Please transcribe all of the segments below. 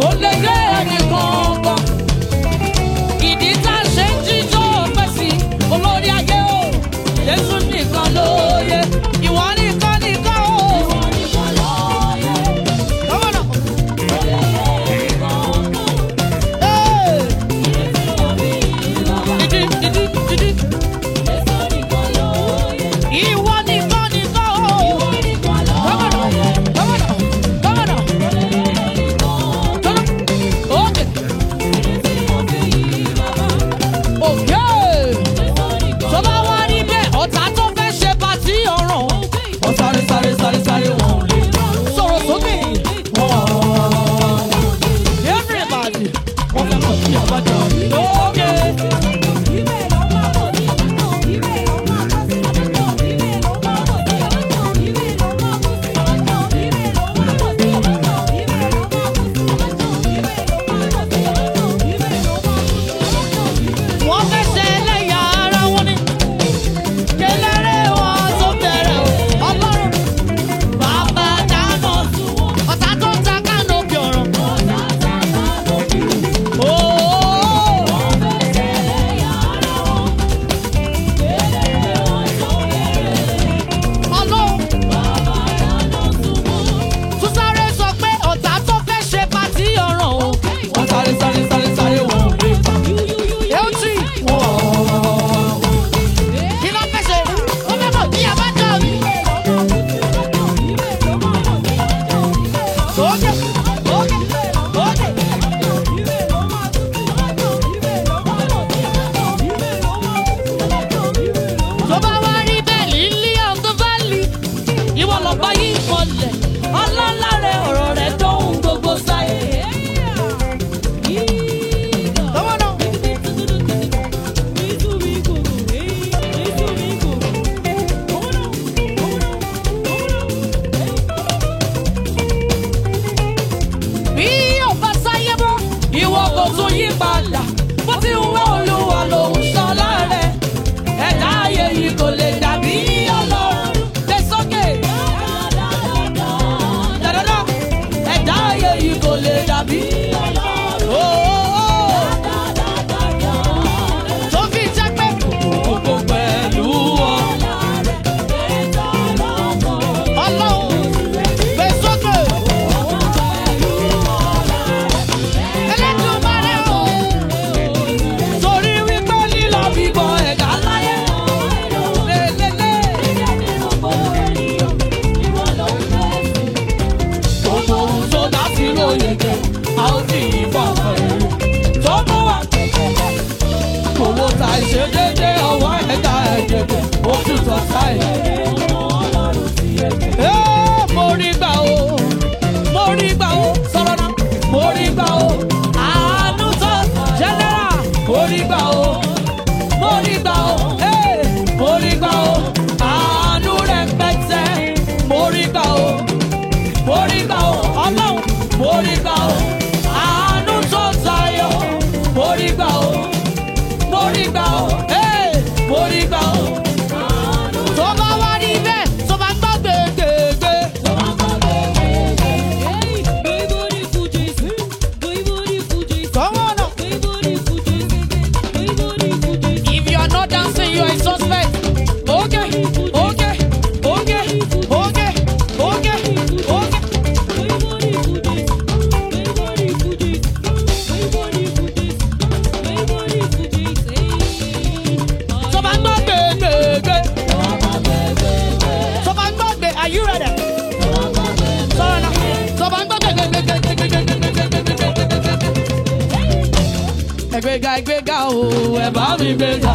Ẹgbẹ́ga o, ẹ bá mi gbéga.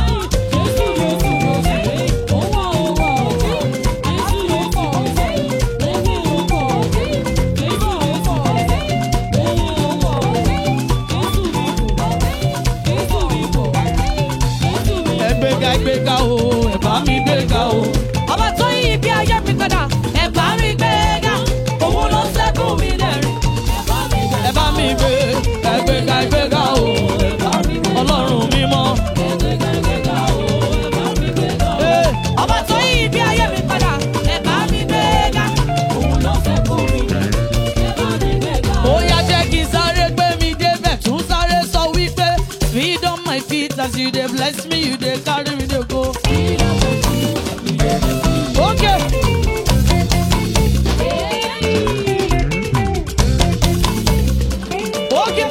Ẹgbẹ́ga o, ẹ bá mi gbéga o. Ọba tó yí ibi ayé mi padà, ẹ bá mi gbéga. Òun ló ṣẹ́gun mi lẹ́rìn. Ẹ bá mi gbé, ẹgbẹ́ga o. Ọlọ́run mímọ́. Ọba tó yí ibi ayé mi padà, ẹ bá mi gbéga. Òun ló fẹ́ kó mi. Ó yá jẹ́ kí n sáré gbé As you dey bless me, you dey carry me dey go. Okay. Okay.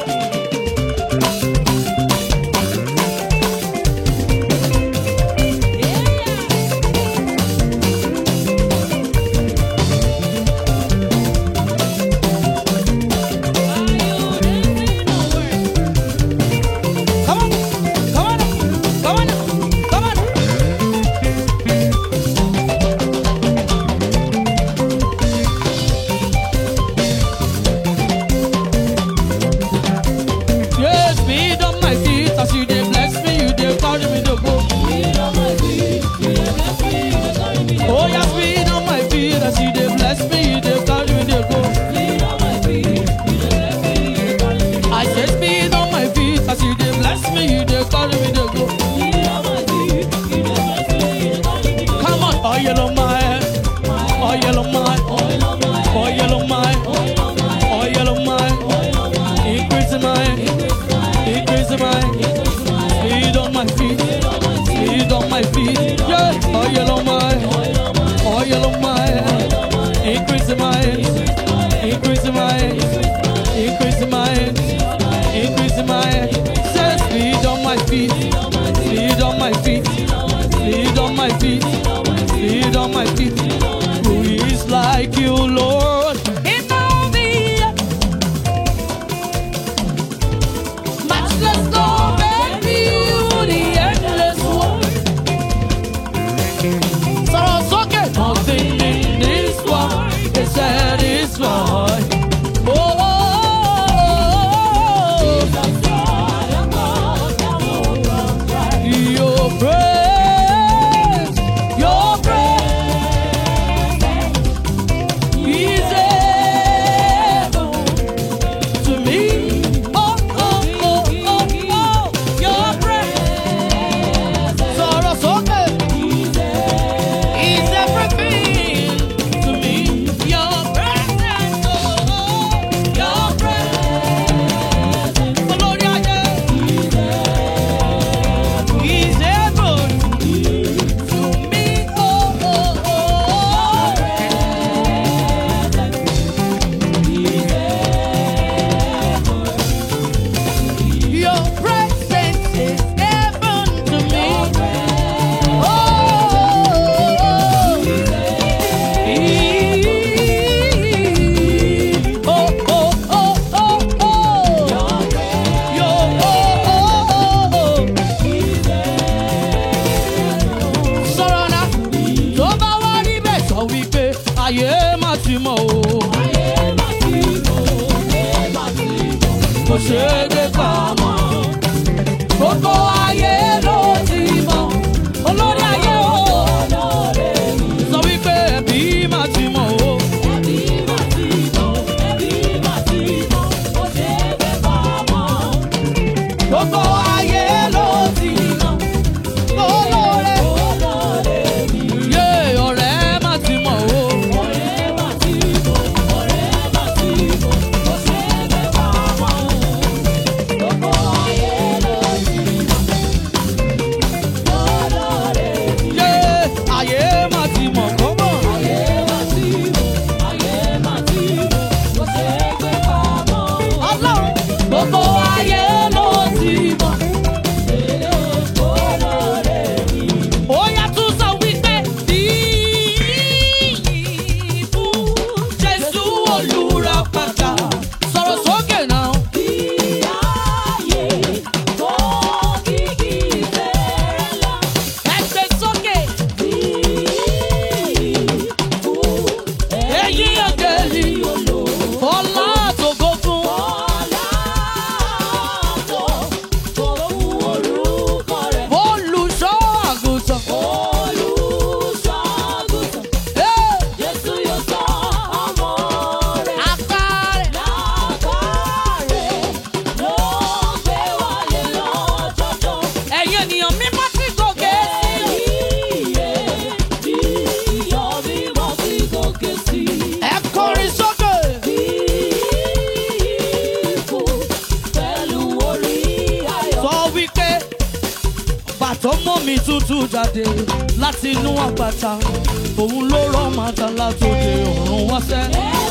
mọ́mì tútù jáde láti inú àpáta òun ló rọ̀ màtá látòkè ọ̀run wáṣẹ́.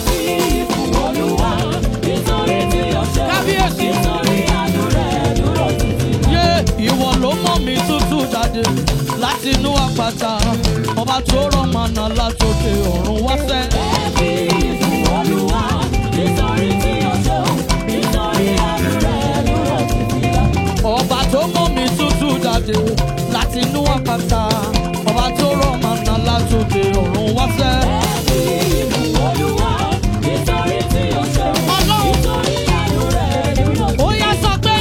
Kábíyèsí. Yé ìwọ ló mọ́mì tútù jáde láti inú àpáta ọba tó rọ̀ màná látòkè ọ̀run wáṣẹ́. Ọba tó mọ́mì tútù jáde láti inú àpáta ọba tó rọ̀ màná látòkè ọ̀run wáṣẹ́. Ó yá sọ pé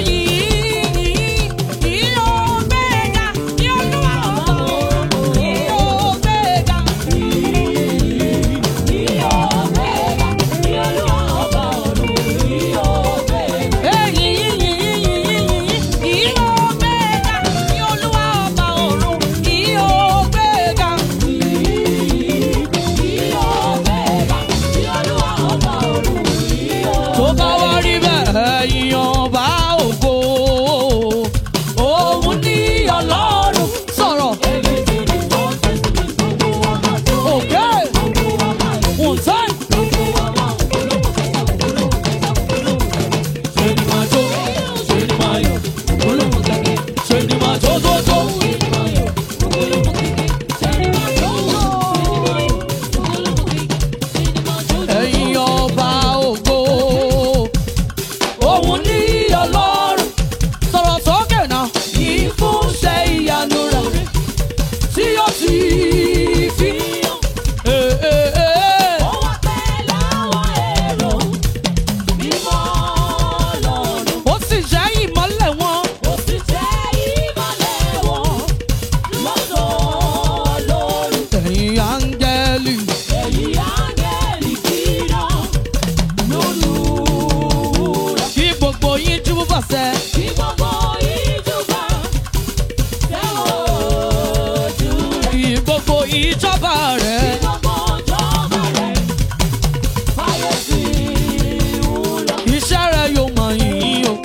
yìí ó gbéga ní Olúwa ọba yìí ó gbéga. Tó bá wá rí bẹ́ẹ̀ ẹ̀yin ọba ògo òun ní Ọlọ́run sọ̀rọ̀. Òkè ǹtẹ́. Ṣé ni máa jó? Ṣé ni máa yọ̀? Ṣé ni máa jó tó tó? Ẹ̀yin ọba ògo òun ní Ọlọ́run sọ̀rọ̀ sókè náà ìfúnṣẹ́ ìyanu rẹ̀ tí ó ti fi ó sì jẹ́ ìmọ́lẹ̀ wọn. Ẹ̀yin áńgẹ́lì kí gbogbo yín júbà sẹ́. Kí gbogbo ìjọba rẹ̀. Iṣẹ́ rẹ̀ yóò máa yìn o.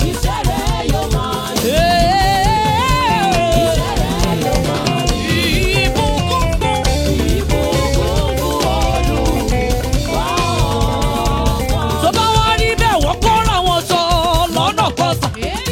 Tó bá wá rí bẹ́ẹ̀ wọ́n kóra wọn jọ lọ́nà kọsà.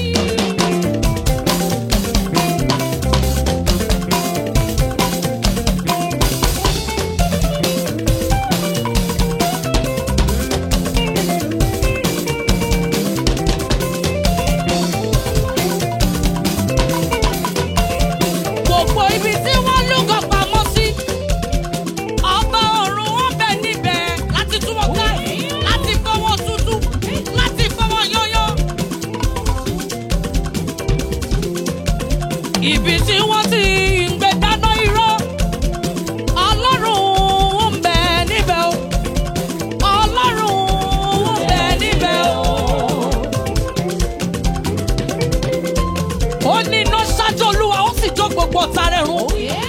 Gbogbo ibi tí wọ́n lúgọ pamọ́ sí, ọba ọ̀run wọn bẹ níbẹ̀ láti tú wọn ká, láti fọ́ wọn tútù, láti fọ́ wọn yọ́yọ́. Ibi tí wọ́n ti ń gbé dáná irọ́, Ọlọ́run ń bẹ níbẹ̀ o. Ọlọ́run ń bẹ níbẹ̀ o. Ó ní iná ṣáájú Olúwa ó sì jó gbogbo ọ̀tá rẹ̀ run.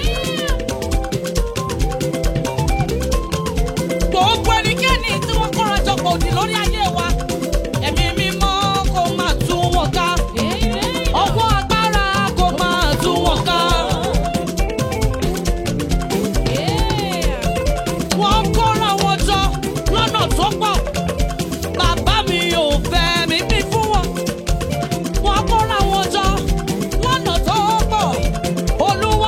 Gbogbo ẹnikẹ́ni tí wọ́n kóra jọ pọ̀ òdì lórí ayé wa, ẹ̀mí mímọ́ kó máa tú wọn ká. Ọwọ́ agbára kó máa tú wọn ká. Wọ́n kóra wọn jọ lọ́nà tó pọ̀. Bàbá mi ò fẹ́ mi bí fún wọn. Wọ́n kóra wọn jọ lọ́nà tó pọ̀. Olúwa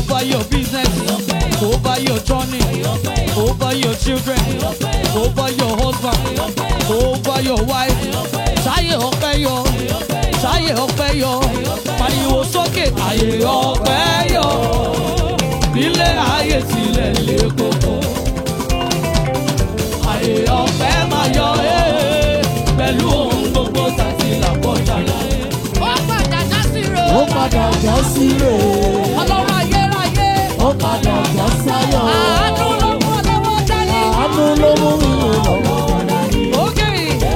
over your business, over your journey, over your children, over your husband, over your wife. Ṣayé ọpẹ́ yọ, ṣayé ọpẹ́ yọ, pariwo sókè, ayé ọpẹ́ yọ, ilé ayé tilẹ̀ lé koko. Ayé ọpẹ́ máa yọ, pẹ̀lú ohun gbogbo tàbí làkọjá láyé. Ó padà já sí rè. Ó padà já sí rè. Ọlọ́run ayérayé. Ó padà já sáyọ̀. Àánú ló mú ọlọ́wọ́ dání. Àánú ló mú ìrànlọ́wọ́ dání. Ókè.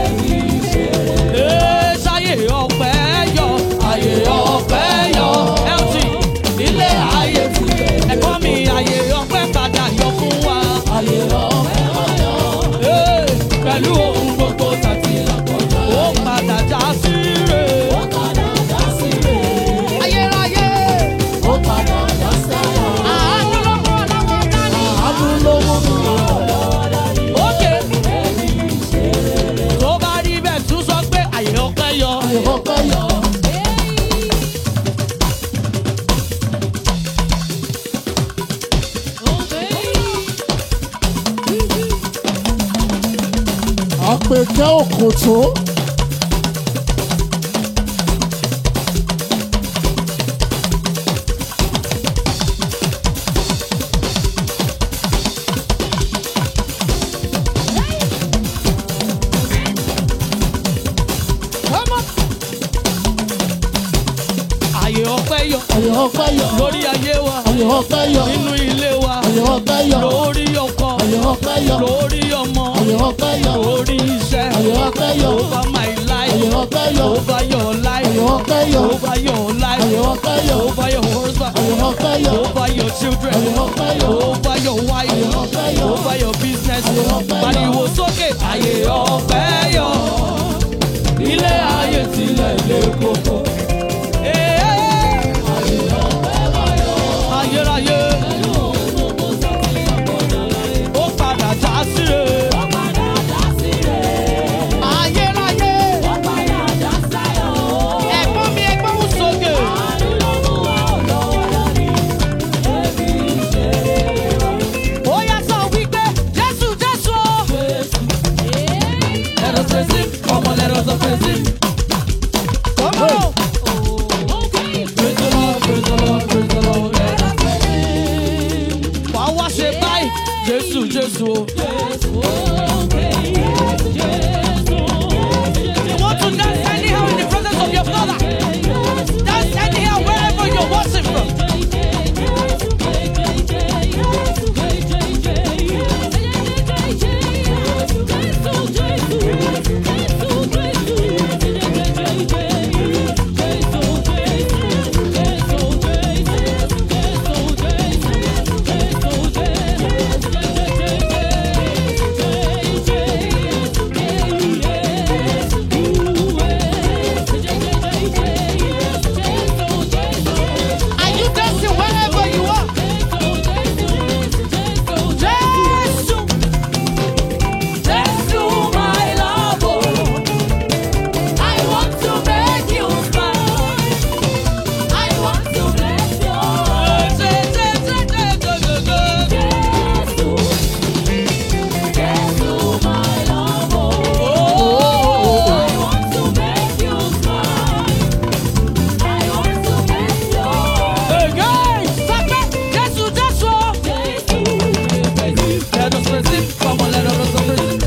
Ṣayé ọpẹ́ yọ, ayé ọpẹ́ yọ. LT, ilé ayé tilẹ̀. Ẹ̀gbọ́n mi, ayé ọpẹ́ padà yọ fún wa. Ayé ọpẹ́ yọ. Pẹ̀lú ohun gbogbo tàbí làkọjá. Ó padà já sí rè. Ó padà já sí rè. Ayérayé. Ó padà já sáyọ̀. Àánú ló mú ọlọ́wọ́ dání. Àánú ló mú ìrànlọ́wọ́ dání. Ókè. Tó bá rí bẹ́ẹ̀ tún sọ pé ayé ọpẹ́ yọ. Ayé ọpẹ́ yọ. Àpèkẹ́ Òkòtó. Ayé ọpẹ́ yọ. Ayé ọpẹ́ yọ. Lórí ayé wa. Ayé ọpẹ́ yọ. Nínú ilé wa. Ayé ọpẹ́ yọ. Lórí ọkọ. Ayé ọpẹ́ yọ. Lórí ọmọ. Ayé ọpẹ́ yọ. Lórí iṣẹ́. Ayé ọpẹ́ yọ. Over my life. Ayé ọpẹ́ yọ. Over your life. Ayé ọpẹ́ yọ. Over your life. Ayé ọpẹ́ yọ. Over your husband. Ayé ọpẹ́ yọ. Over your children. Ayé ọpẹ́ yọ. Over your wife. Ayé ọpẹ́ yọ. Over your business. Ayé ọpẹ́ yọ. Pariwo sókè. Ayé ọpẹ́ yọ. Ilé ayé tilẹ̀ lé koko. Ayérayé. Ó padà já sí rè. Ayérayé. Ẹ̀gbọ́n mi ẹgbọ́n mú sókè. Ó yá sọ wípé Jésù Jésù. Let us praise him. Come on, let us praise him. Come on. Praise the Lord, praise the Lord, praise the Lord. Wà á wá ṣe báyìí. Jésù Jésù. You want to dance anyhow in the presence of your Father. Dance anyhow wherever you're watching from. Are you dancing wherever you are? Jésù. Jésù, my love, oh. I want to make you smile. I want to bless your Jésù. Jésù, my love, oh. I want to make you smile. I want to bless your again. Stop it. Jésù, Jésù. Let us praise him. Come on, let us praise him.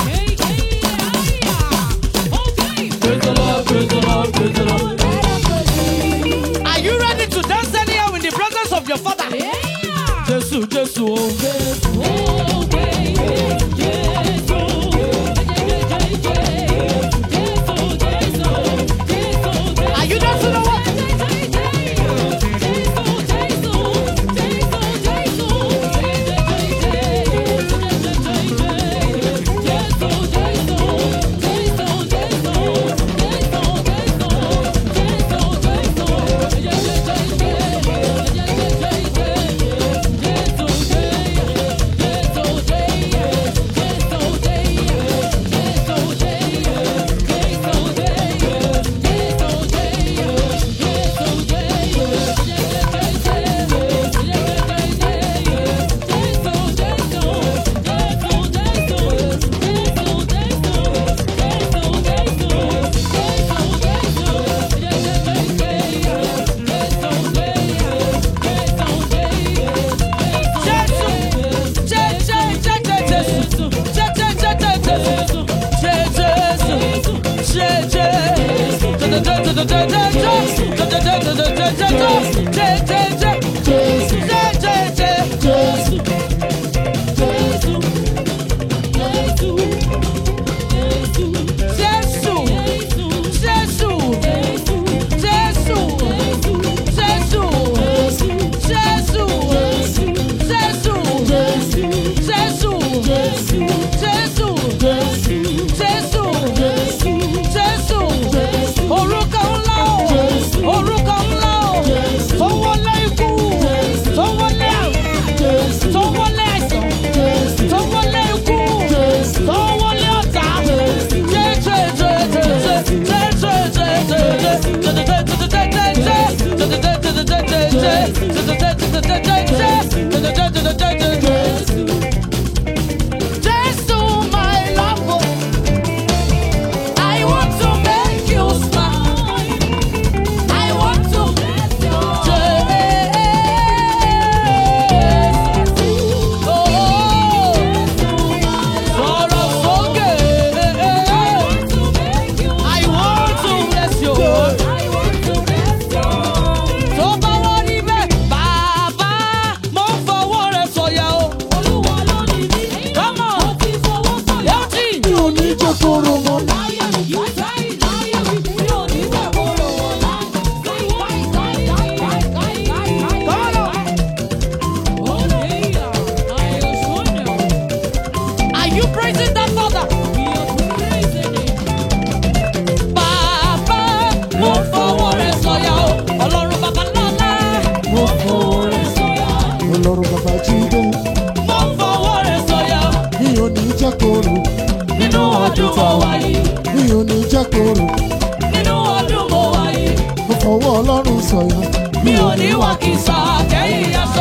Praise the Lord, praise the Lord, praise the Lord. Are you ready to dance anyhow in the presence of your Father? Jésù, Jésù, oh. Are you dancing or what? korò. Nínú ọdún mo wà yìí. Mo fọwọ́ Ọlọ́run sọ̀yà. Mi ò ní wà kìsà kẹ́yìn aṣọ.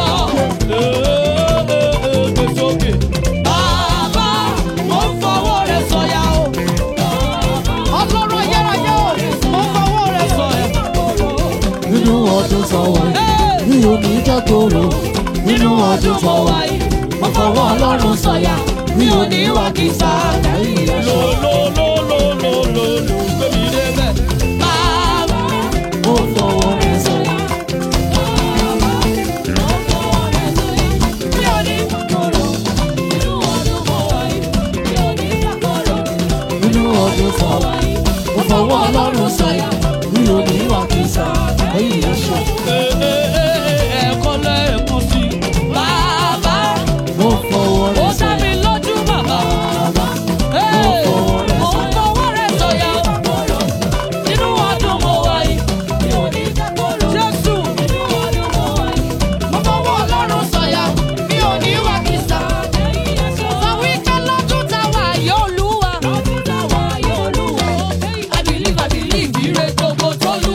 Bàbá, mo ń fọwọ́ rẹ̀ sọ̀yà o. Ọlọ́run ayérayé o, mo ń fọwọ́ rẹ̀ sọ̀yà. Nínú ọdún sọ̀wọ́ mi ò ní jẹ́ korò. Nínú ọdún mo wà yìí. Mo fọwọ́ Ọlọ́run sọ̀yà. Mi ò ní wà kìsà kẹ́yìn aṣọ. Bàbá, Mo fọwọ́ rẹ̀ sọ̀yà. mi ò ní kòkòrò. Nínú ọdún mo wà yìí. Mi ò ní kòkòrò. Nínú ọdún sọ̀wọ́ mo fọwọ́ Ọlọ́run sọ̀yà. Mi ò ní wà kìsà lẹ́yìn aṣọ. Ẹ̀kọ́ lẹ́ẹ̀kan sí. Bàbá, Mo fọwọ́ ó rẹ̀ dá sọ̀yà. mi lójú bàbá. Mo ń fọwọ́ rẹ̀ sọ̀yà. Nínú ọdún mo wà yìí. Mi ò ní kòkòrò. Jésù. Nínú ọdún mo wà yìí. Mo fọwọ́ Ọlọ́run sọ̀yà. Mi ò ní wà kìsà. Sọ wípé lọ́dún táwa yóò lúwa. Lọ́dún táwa yóò lúwa. I believe, ire gbogbo tó